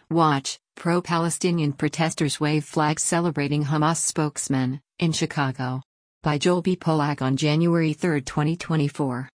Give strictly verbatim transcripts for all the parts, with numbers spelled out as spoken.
Watch, pro-Palestinian protesters wave flags celebrating Hamas spokesman, in Chicago. By Joel B. Polak on January third, twenty twenty-four.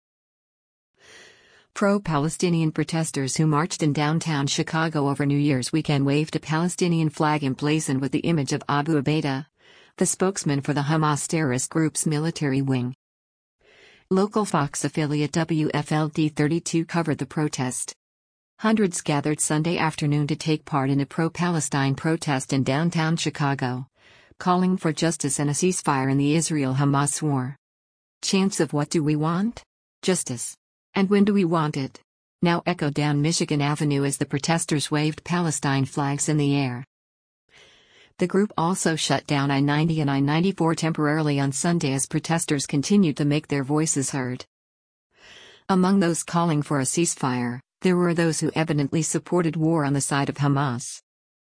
Pro-Palestinian protesters who marched in downtown Chicago over New Year's weekend waved a Palestinian flag emblazoned with the image of Abu Ubaidah, the spokesman for the Hamas terrorist group's military wing. Local Fox affiliate W F L D thirty-two covered the protest. Hundreds gathered Sunday afternoon to take part in a pro-Palestine protest in downtown Chicago, calling for justice and a ceasefire in the Israel-Hamas war. Chants of "What do we want? Justice. And when do we want it?" now echoed down Michigan Avenue as the protesters waved Palestine flags in the air. The group also shut down I ninety and I ninety-four temporarily on Sunday as protesters continued to make their voices heard. Among those calling for a ceasefire, there were those who evidently supported war on the side of Hamas.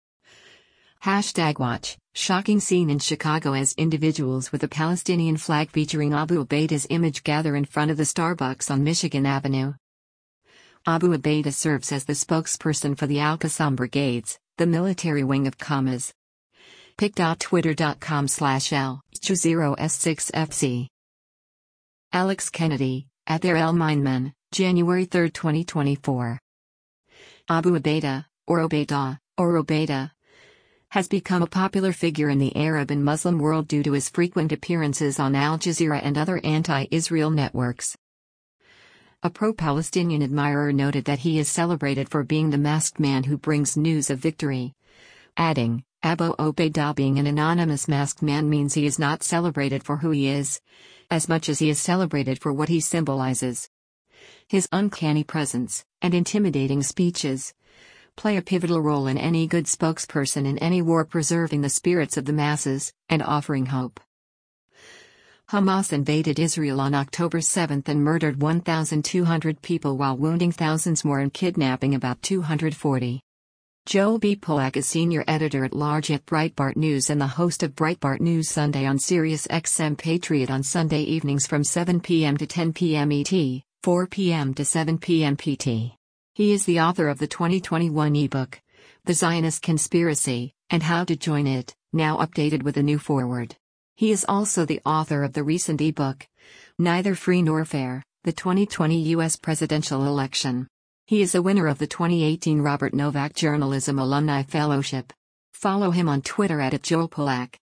Hashtag watch, shocking scene in Chicago as individuals with a Palestinian flag featuring Abu Ubaidah's image gather in front of the Starbucks on Michigan Avenue. Abu Ubaidah serves as the spokesperson for the Al-Qassam Brigades, the military wing of Hamas. pic dot twitter dot com slash L zero S six F C. Alex Kennedy, at their El Mineman, January third, twenty twenty-four. Abu Ubaidah, or Ubaidah, or Ubaidah, has become a popular figure in the Arab and Muslim world due to his frequent appearances on Al Jazeera and other anti-Israel networks. A pro-Palestinian admirer noted that he is celebrated for being the masked man who brings news of victory, adding, Abu Ubaidah being an anonymous masked man means he is not celebrated for who he is, as much as he is celebrated for what he symbolizes. His uncanny presence, and intimidating speeches, play a pivotal role in any good spokesperson in any war, preserving the spirits of the masses, and offering hope. Hamas invaded Israel on October seventh and murdered one thousand two hundred people while wounding thousands more and kidnapping about two hundred forty. Joel B. Polak is senior editor-at-large at Breitbart News and the host of Breitbart News Sunday on Sirius X M Patriot on Sunday evenings from seven p m to ten p m E T, four p m to seven p m P T. He is the author of the twenty twenty-one ebook, The Zionist Conspiracy, and How to Join It, now updated with a new foreword. He is also the author of the recent ebook, Neither Free Nor Fair, the twenty twenty U S Presidential Election. He is a winner of the twenty eighteen Robert Novak Journalism Alumni Fellowship. Follow him on Twitter at Joel Polak.